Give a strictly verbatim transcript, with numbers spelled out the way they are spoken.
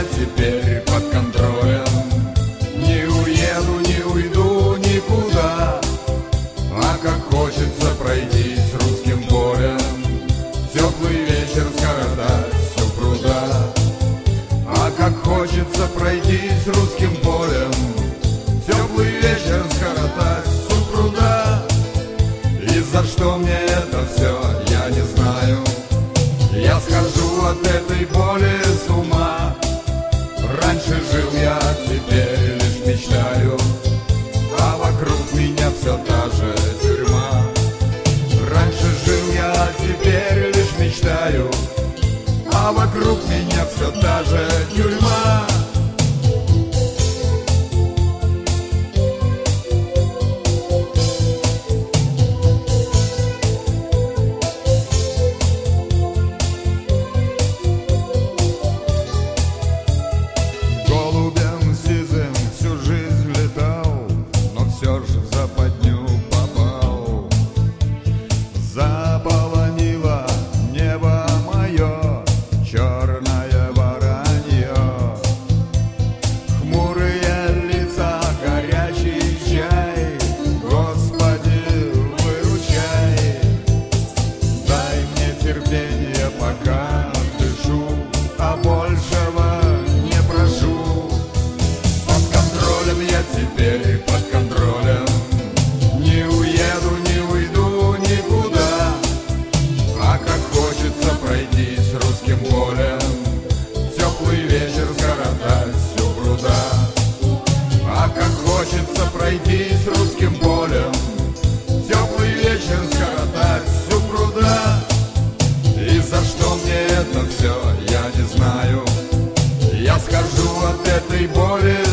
я теперь под контролем. Не уеду, не уйду никуда, а как хочется пройтись русским полем, теплый вечер скоротать у пруда. А как хочется пройтись русским полем, теплый вечер скоротать у пруда. И за что мне это все, я не знаю. Я схожу от этой боли с ума. Раньше жил я, теперь лишь мечтаю, а вокруг меня все та же тюрьма. Раньше жил я, теперь лишь мечтаю, а вокруг меня все та же тюрьма. Заполонило небо мое черное воронье, хмурые лица, горячий чай. Господи, выручай, дай мне терпение, пока дышу, а большего не прошу. Под контролем я теперь, под контролем. Не уеду, не уйду никуда, а как хочется пройтись русским полем, теплый вечер скоротать у пруда. А как хочется пройтись русским полем, теплый вечер скоротать у пруда. И за что мне это все, я не знаю. Я схожу от этой боли